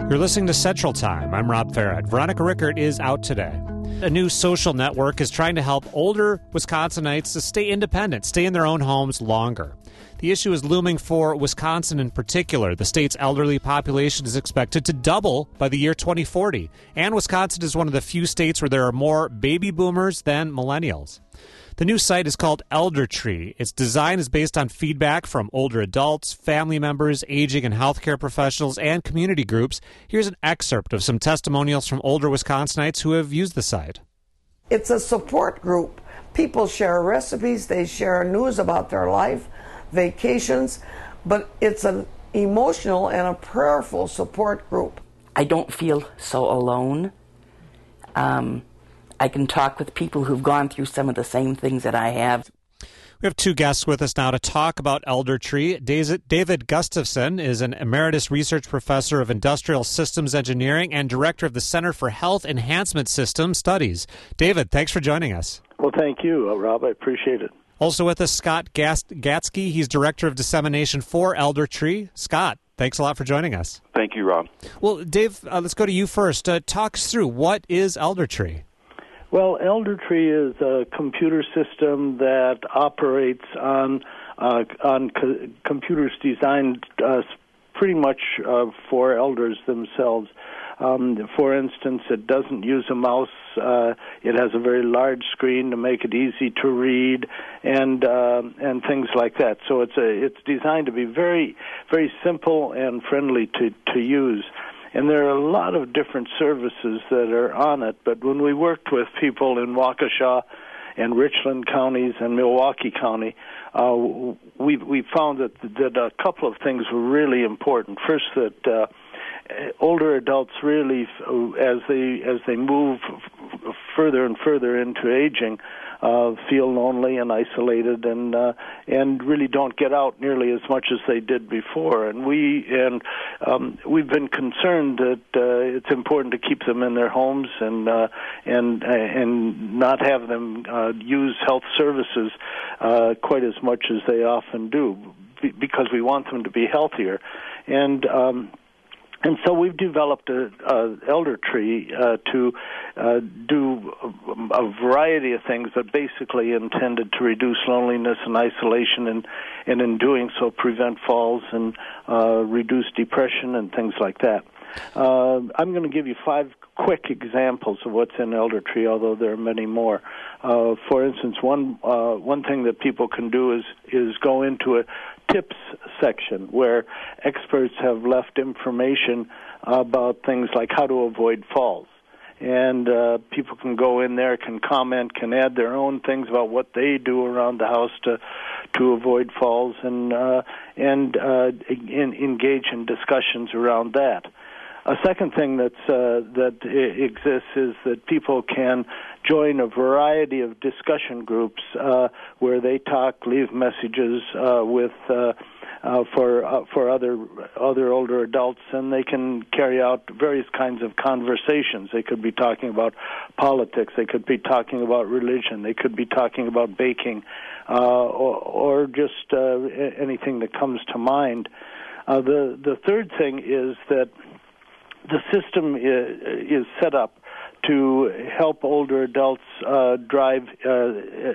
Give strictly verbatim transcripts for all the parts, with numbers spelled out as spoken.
You're listening to Central Time. I'm Rob Farrett. Veronica Rickert is out today. A new social network is trying to help older Wisconsinites to stay independent, stay in their own homes longer. The issue is looming for Wisconsin in particular. The state's elderly population is expected to double by the year twenty forty. And Wisconsin is one of the few states where there are more baby boomers than millennials. The new site is called Elder Tree. Its design is based on feedback from older adults, family members, aging and healthcare professionals, and community groups. Here's an excerpt of some testimonials from older Wisconsinites who have used the site. It's a support group. People share recipes, they share news about their life, vacations, but it's an emotional and a prayerful support group. I don't feel so alone. Um... I can talk with people who've gone through some of the same things that I have. We have two guests with us now to talk about Elder Tree. David Gustafson is an emeritus research professor of industrial systems engineering and director of the Center for Health Enhancement System Studies. David, thanks for joining us. Well, thank you, Rob. I appreciate it. Also with us, Scott Gatsky. He's director of dissemination for Elder Tree. Scott, thanks a lot for joining us. Thank you, Rob. Well, Dave, uh, let's go to you first. Uh, talk us through, what is Elder Tree? Well, Elder Tree is a computer system that operates on uh, on co- computers designed uh, pretty much uh, for elders themselves. Um, for instance, it doesn't use a mouse. Uh, it has a very large screen to make it easy to read, and uh, and things like that. So it's a it's designed to be very very simple and friendly to to use. And there are a lot of different services that are on it, but when we worked with people in Waukesha and Richland counties and Milwaukee County, uh, we we found that that a couple of things were really important. First, that uh, older adults really, as they as they move further and further into aging, uh, feel lonely and isolated, and uh, and really don't get out nearly as much as they did before. And we and um, we've been concerned that uh, it's important to keep them in their homes and uh, and and not have them uh, use health services uh, quite as much as they often do, because we want them to be healthier. And um, And so we've developed a, a Elder Tree uh, to uh, do a, a variety of things, but basically intended to reduce loneliness and isolation, and, and in doing so prevent falls and uh, reduce depression and things like that. Uh, I'm going to give you five quick examples of what's in Elder Tree, although there are many more. Uh, for instance, one uh, one thing that people can do is is go into a tips section where experts have left information about things like how to avoid falls. And uh, people can go in there, can comment, can add their own things about what they do around the house to to avoid falls, and uh, and uh, in, engage in discussions around that. A second thing that's, uh, that exists is that people can join a variety of discussion groups uh, where they talk, leave messages uh, with uh, uh, for uh, for other other older adults, and they can carry out various kinds of conversations. They could be talking about politics, they could be talking about religion, they could be talking about baking, uh, or, or just uh, anything that comes to mind. Uh, the the third thing is that the system is set up to help older adults uh, drive uh,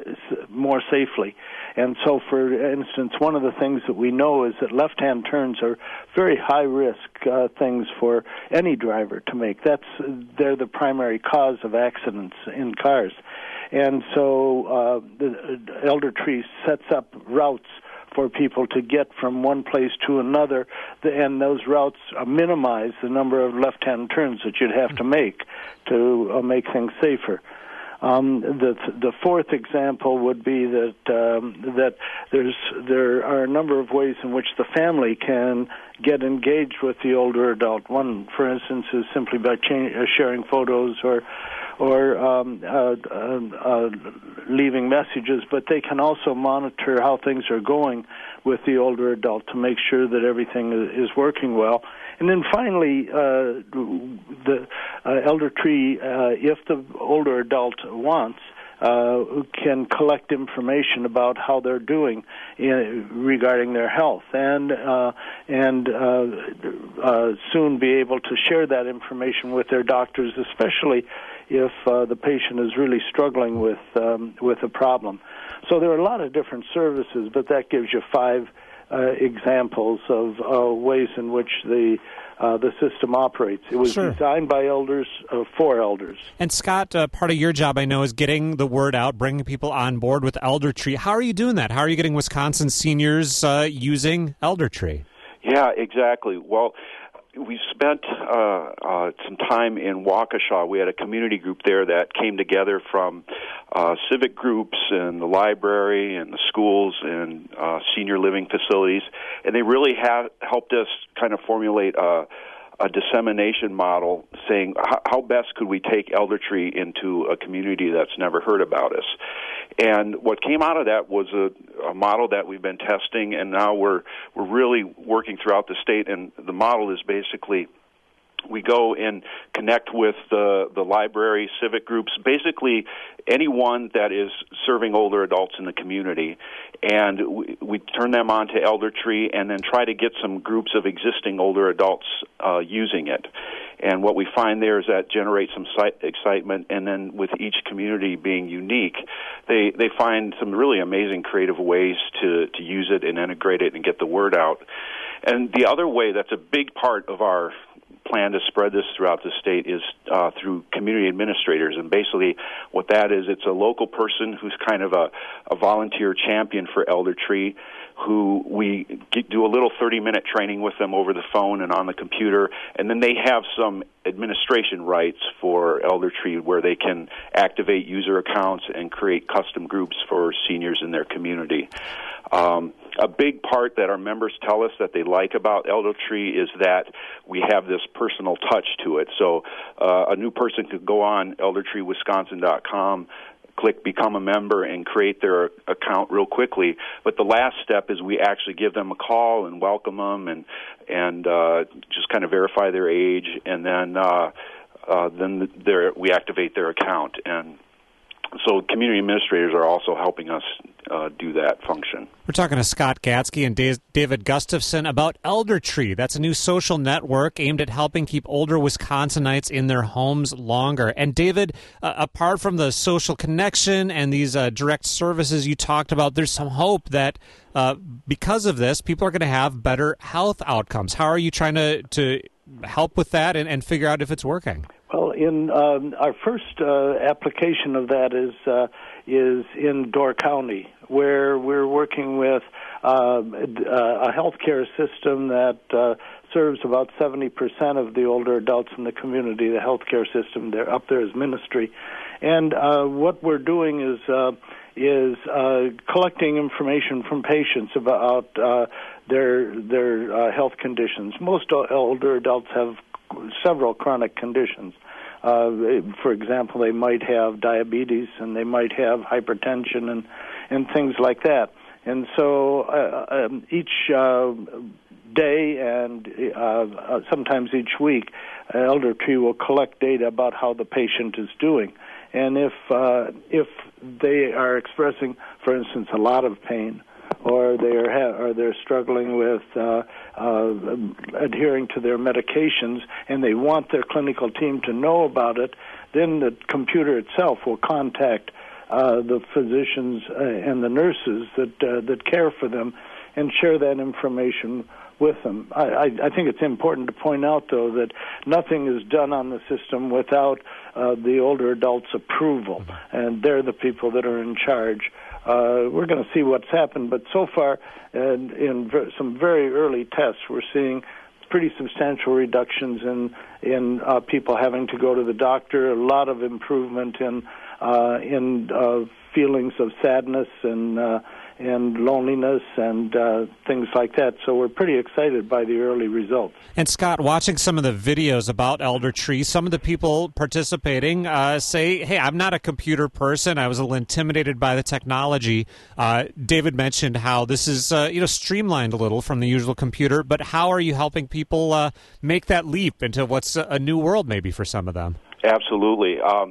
more safely. And so, for instance, one of the things that we know is that left-hand turns are very high-risk uh, things for any driver to make. That's they're the primary cause of accidents in cars. And so uh, the Elder Tree sets up routes for people to get from one place to another, and those routes minimize the number of left-hand turns that you'd have to make to uh, make things safer. Um, the the fourth example would be that um, that there's there are a number of ways in which the family can get engaged with the older adult. One, for instance, is simply by cha- uh, sharing photos or or um, uh, uh, uh, leaving messages, but they can also monitor how things are going with the older adult to make sure that everything is working well. And then finally, uh, the uh, Elder Tree, uh, if the older adult wants, uh, can collect information about how they're doing in, regarding their health, and uh, and uh, uh, soon be able to share that information with their doctors, especially if uh, the patient is really struggling with um, with a problem. So there are a lot of different services, but that gives you five uh, examples of uh, ways in which the uh, the system operates. It was Sure. designed by elders uh, for elders. And Scott, uh, part of your job, I know, is getting the word out, bringing people on board with ElderTree. How are you doing that? How are you getting Wisconsin seniors uh, using ElderTree? Yeah, exactly. Well, we spent uh, uh, some time in Waukesha. We had a community group there that came together from uh, civic groups and the library and the schools and uh, senior living facilities, and they really have helped us kind of formulate a, a dissemination model saying how, how best could we take ElderTree into a community that's never heard about us. And what came out of that was a, a model that we've been testing, and now we're we're really working throughout the state. And the model is basically we go and connect with the the library, civic groups, basically anyone that is serving older adults in the community, and we, we turn them on to ElderTree, and then try to get some groups of existing older adults uh, using it. And what we find there is that generates some excitement, and then with each community being unique, they they find some really amazing creative ways to, to use it and integrate it and get the word out. And the other way that's a big part of our plan to spread this throughout the state is uh, through community administrators. And basically what that is, it's a local person who's kind of a, a volunteer champion for ElderTree, who we get, do a little thirty-minute training with them over the phone and on the computer, and then they have some administration rights for ElderTree where they can activate user accounts and create custom groups for seniors in their community. Um, a big part that our members tell us that they like about ElderTree is that we have this personal touch to it. So uh, a new person could go on eldertree wisconsin dot com, click Become a Member, and create their account real quickly. But the last step is we actually give them a call and welcome them and and uh, just kind of verify their age, and then uh, uh, then we activate their account. And so community administrators are also helping us uh, do that function. We're talking to Scott Gatzke and David Gustafson about ElderTree. That's a new social network aimed at helping keep older Wisconsinites in their homes longer. And David, uh, apart from the social connection and these uh, direct services you talked about, there's some hope that uh, because of this, people are going to have better health outcomes. How are you trying to, to help with that and, and figure out if it's working? Well, in um, our first uh, application of that is uh, is in Door County, where we're working with uh, a healthcare system that uh, serves about seventy percent of the older adults in the community. The healthcare system, they're up there as ministry, and uh, what we're doing is uh, is uh, collecting information from patients about uh, their their uh, health conditions. Most older adults have several chronic conditions. Uh, for example, they might have diabetes and they might have hypertension and, and things like that. And so uh, um, each uh, day and uh, uh, sometimes each week, uh, ElderTree will collect data about how the patient is doing. And if uh, if they are expressing, for instance, a lot of pain, or they are ha- or they're struggling with uh, uh, adhering to their medications, and they want their clinical team to know about it, then the computer itself will contact uh, the physicians uh, and the nurses that uh, that care for them, and share that information with them. I, I, I think it's important to point out, though, that nothing is done on the system without uh, the older adults' approval, and they're the people that are in charge. Uh, we're going to see what's happened, but so far, uh, in ver- some very early tests, we're seeing pretty substantial reductions in in uh, people having to go to the doctor. A lot of improvement in uh, in uh, feelings of sadness and uh, and loneliness and uh, things like that. So we're pretty excited by the early results. And Scott, watching some of the videos about ElderTree, some of the people participating uh, say, hey, I'm not a computer person. I was a little intimidated by the technology. Uh, David mentioned how this is uh, you know streamlined a little from the usual computer, but how are you helping people uh, make that leap into what's a new world maybe for some of them? Absolutely. Um,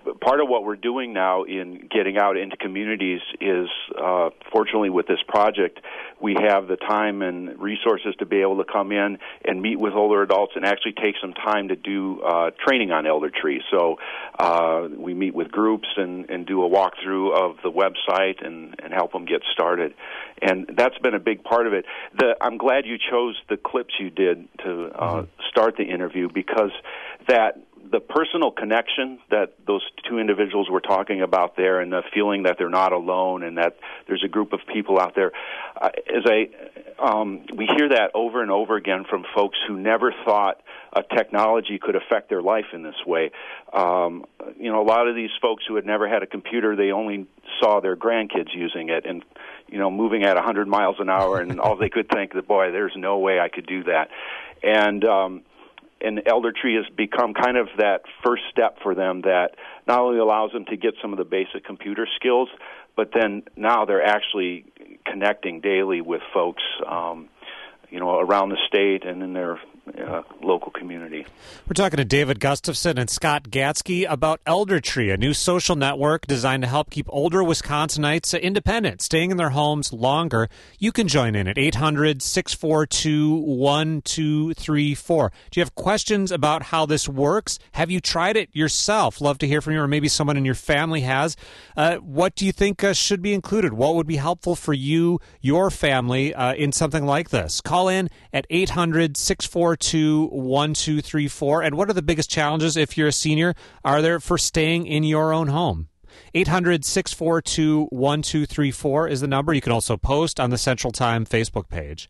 part of what we're doing now in getting out into communities is, uh, fortunately with this project, we have the time and resources to be able to come in and meet with older adults and actually take some time to do uh, training on elder tree. So uh, we meet with groups and, and do a walkthrough of the website and, and help them get started. And that's been a big part of it. The, I'm glad you chose the clips you did to uh, mm-hmm. start the interview, because that the personal connection that those two individuals were talking about there, and the feeling that they're not alone and that there's a group of people out there, uh, as I, um, we hear that over and over again from folks who never thought a technology could affect their life in this way. Um, you know, a lot of these folks who had never had a computer, they only saw their grandkids using it and, you know, moving at one hundred miles an hour, and all they could think that, boy, there's no way I could do that. And, um, And Elder Tree has become kind of that first step for them that not only allows them to get some of the basic computer skills, but then now they're actually connecting daily with folks, um, you know, around the state and in their uh, local community. We're talking to David Gustafson and Scott Gatzke about Elder Tree, a new social network designed to help keep older Wisconsinites independent, staying in their homes longer. You can join in at eight hundred, six four two, one two three four. Do you have questions about how this works? Have you tried it yourself? Love to hear from you, or maybe someone in your family has. Uh, what do you think uh, should be included? What would be helpful for you, your family, uh, in something like this? Call in at eight hundred, six four two, one two three four. And what are the biggest challenges, if you're a senior, are there for staying in your own home? eight hundred, six four two, one two three four is the number. You can also post on the Central Time Facebook page.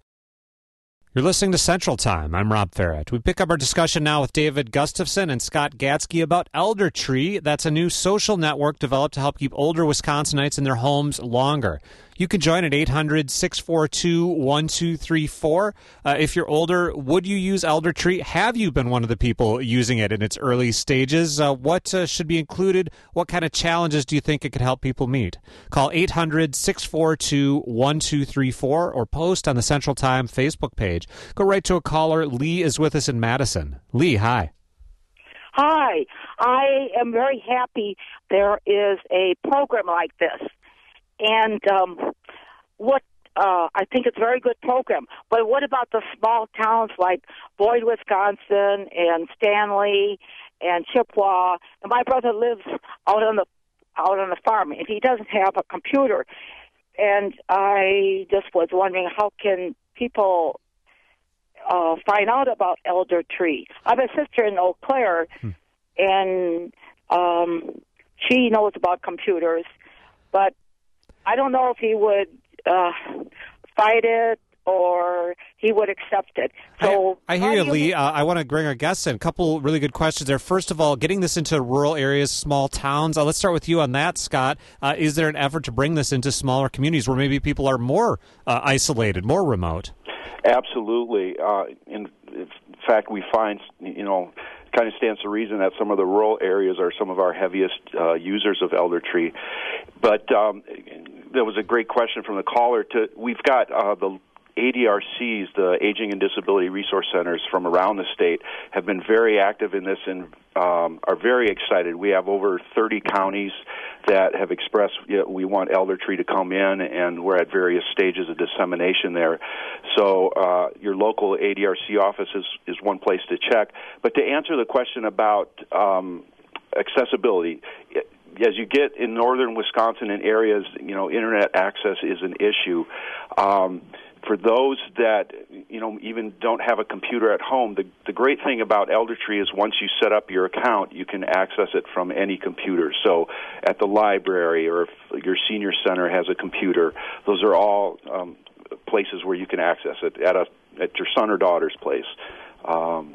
You're listening to Central Time. I'm Rob Farrett. We pick up our discussion now with David Gustafson and Scott Gatzke about Elder Tree. That's a new social network developed to help keep older Wisconsinites in their homes longer. You can join at eight hundred, six four two, one two three four. Uh, if you're older, would you use Elder Tree? Have you been one of the people using it in its early stages? Uh, what uh, should be included? What kind of challenges do you think it could help people meet? Call eight hundred, six four two, one two three four or post on the Central Time Facebook page. Go right to a caller. Lee is with us in Madison. Lee, hi. Hi. I am very happy there is a program like this. And um, what uh, I think it's a very good program. But what about the small towns like Boyd, Wisconsin, and Stanley, and Chippewa? And my brother lives out on the out on the farm, and he doesn't have a computer. And I just was wondering, how can people uh, find out about Elder Tree? I have a sister in Eau Claire, hmm. and um, she knows about computers, but I don't know if he would uh, fight it or he would accept it. So I, I hear you, you, Lee. Uh, I want to bring our guests in. A couple really good questions there. First of all, getting this into rural areas, small towns. Uh, let's start with you on that, Scott. Uh, is there an effort to bring this into smaller communities where maybe people are more uh, isolated, more remote? Absolutely. Uh, in, in fact, we find, you know, kind of stands to reason that some of the rural areas are some of our heaviest uh, users of Elder Tree. But um, there was a great question from the caller. To we've got uh, the A D R Cs, the Aging and Disability Resource Centers from around the state, have been very active in this and um, are very excited. We have over thirty counties that have expressed, you know, we want Elder Tree to come in, and we're at various stages of dissemination there. So uh, your local A D R C office is, is one place to check. But to answer the question about um, accessibility, as you get in northern Wisconsin in areas, you know, internet access is an issue. Um, For those that, you know, even don't have a computer at home, the, the great thing about Elder Tree is once you set up your account, you can access it from any computer. So at the library, or if your senior center has a computer, those are all um, places where you can access it at a at your son or daughter's place. Um,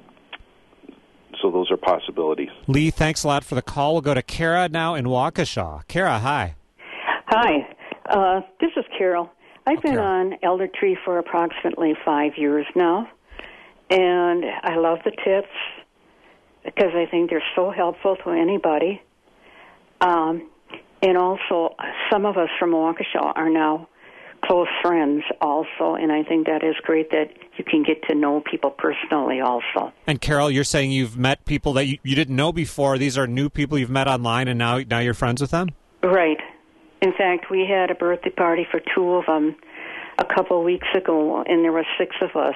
so those are possibilities. Lee, thanks a lot for the call. We'll go to Kara now in Waukesha. Kara, hi. Hi. Uh, this is Carol. I've been okay. on Elder Tree for approximately five years now, and I love the tips because I think they're so helpful to anybody. Um, and also, some of us from Waukesha are now close friends also, and I think that is great that you can get to know people personally also. And Carol, you're saying you've met people that you, you didn't know before. These are new people you've met online, and now now you're friends with them? Right. In fact, we had a birthday party for two of them a couple of weeks ago, and there were six of us,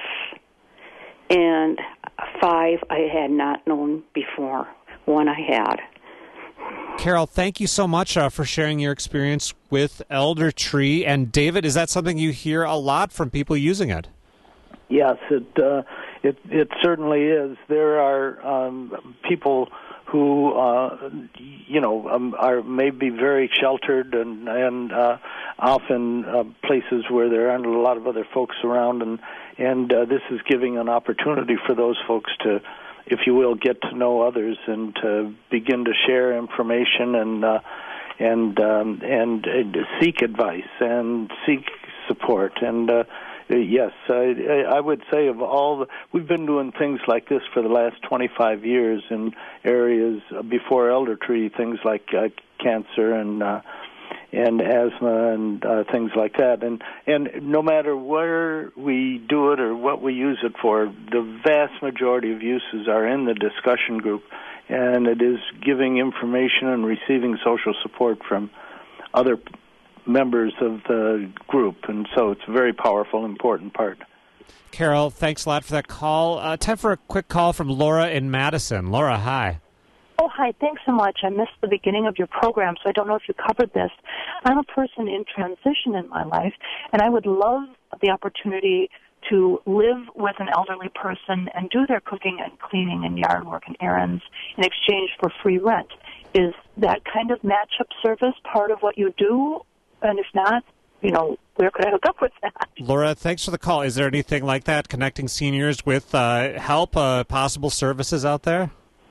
and five I had not known before. One I had. Carol, thank you so much uh, for sharing your experience with Elder Tree. And David, is that something you hear a lot from people using it? Yes, it uh, it it certainly is. There are um, people who uh, you know um, are maybe very sheltered and and uh, often uh, places where there aren't a lot of other folks around, and and uh, this is giving an opportunity for those folks to, if you will, get to know others and to begin to share information and uh, and, um, and and seek advice and seek support. And uh, yes, I, I would say of all the, we've been doing things like this for the last twenty-five years in areas before Elder Tree, things like uh, cancer and uh, and asthma and uh, things like that. And and no matter where we do it or what we use it for, the vast majority of uses are in the discussion group, and it is giving information and receiving social support from other members of the group. And so it's a very powerful, important part. Carol, thanks a lot for that call. Uh, time for a quick call from Laura in Madison. Laura, hi. Oh, hi. Thanks so much. I missed the beginning of your program, so I don't know if you covered this. I'm a person in transition in my life, and I would love the opportunity to live with an elderly person and do their cooking and cleaning and yard work and errands in exchange for free rent. Is that kind of match-up service part of what you do? And if not, you know, where could I hook up with that? Laura, thanks for the call. Is there anything like that, connecting seniors with uh, help, uh, possible services out there?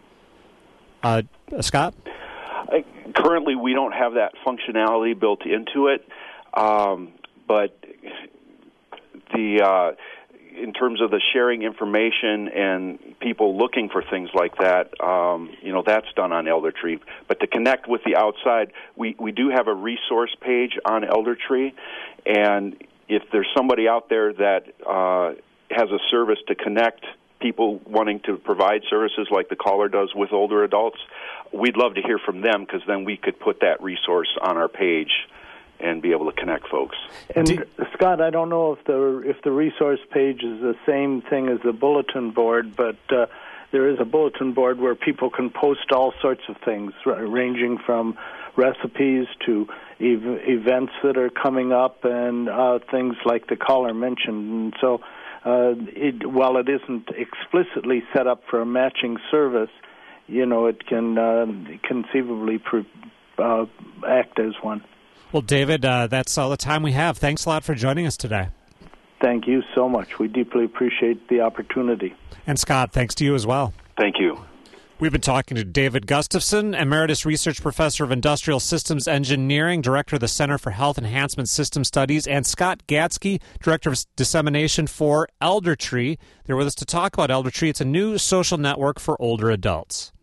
Uh, Scott? Uh, currently, we don't have that functionality built into it, um, but the uh, in terms of the sharing information and people looking for things like that, um, you know, that's done on Elder Tree. But to connect with the outside, we, we do have a resource page on Elder Tree, and if there's somebody out there that uh, has a service to connect people wanting to provide services like the caller does with older adults, we'd love to hear from them, because then we could put that resource on our page and be able to connect folks. And Do, Scott, I don't know if the if the resource page is the same thing as the bulletin board, but uh, there is a bulletin board where people can post all sorts of things, ranging from recipes to ev- events that are coming up and uh, things like the caller mentioned. And so Uh, it, while it isn't explicitly set up for a matching service, you know, it can uh, conceivably pre- uh, act as one. Well, David, uh, that's all the time we have. Thanks a lot for joining us today. Thank you so much. We deeply appreciate the opportunity. And Scott, thanks to you as well. Thank you. We've been talking to David Gustafson, Emeritus Research Professor of Industrial Systems Engineering, Director of the Center for Health Enhancement System Studies, and Scott Gatsky, Director of Dissemination for Elder Tree. They're with us to talk about Elder Tree. It's a new social network for older adults.